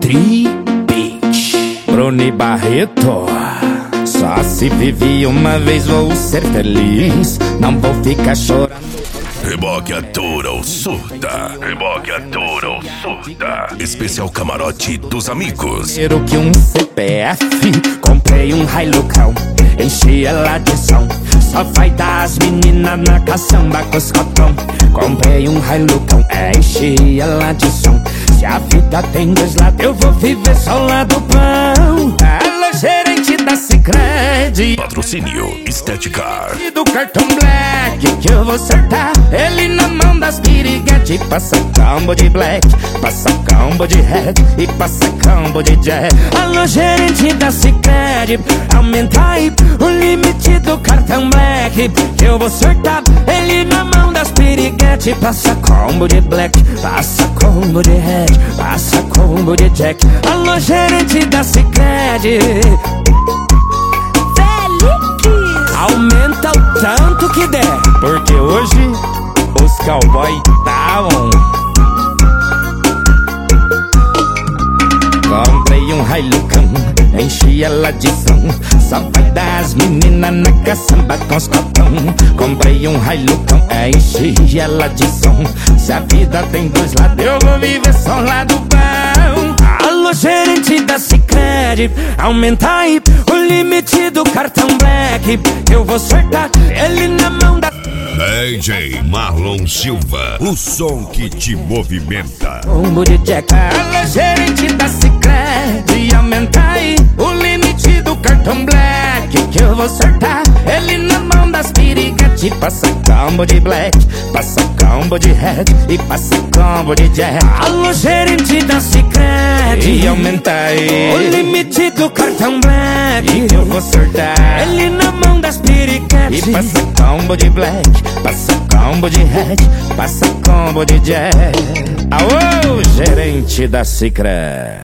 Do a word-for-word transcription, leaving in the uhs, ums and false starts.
Tri Beach. Bruni Barreto. Só se vive uma vez, vou ser feliz. Não vou ficar chorando. Reboque atura ou surta. Reboque atura ou surta. Especial camarote dos amigos. Primeiro que um C P F, comprei um Hilucão, enchi ela de som. Só vai dar as meninas na caçamba com os cotão. Comprei um Hilucão, enchi ela de som. Se a vida tem dois lados, eu vou viver só o lado bom. Alô, gerente da Sicredi. Patrocínio Estética. E do cartão black que eu vou acertar ele na mão das piriguete. Passa combo de black, passa combo de red e passa combo de jack. Alô, gerente da Sicredi, aumenta aí o limite do cartão black que eu vou acertar ele na mão das piriguete. Passa combo de black, passa combo de red, passa combo de jack. Alô, gerente da Sicredi, aumenta o tanto que der, porque hoje os cowboy tá on. Comprei um Hilucão, enchi ela de som. Só vai dar as meninas na caçamba com os cotão. Comprei um Hilucão, enchi ela de som. Se a vida tem dois lados, eu vou viver só o lado bom. Alô, gerente da Sicredi, aumenta aí o limite do cartão black que eu vou acertar ele na mão da D J Marlon Silva, o som que te movimenta. Combo de jack. Alô, gerente da Sicredi, aumenta aí o limite do cartão black que eu vou acertar ele na mão das piriguete. Passa combo de black, passa combo de red e passa combo de jack. Alô, gerente da Sicredi, aumenta aí o limite do cartão black que eu vou acertar ele na mão das piriguete. E passa combo de black, passa combo de red, passa combo de jack. Aô, gerente da Sicredi.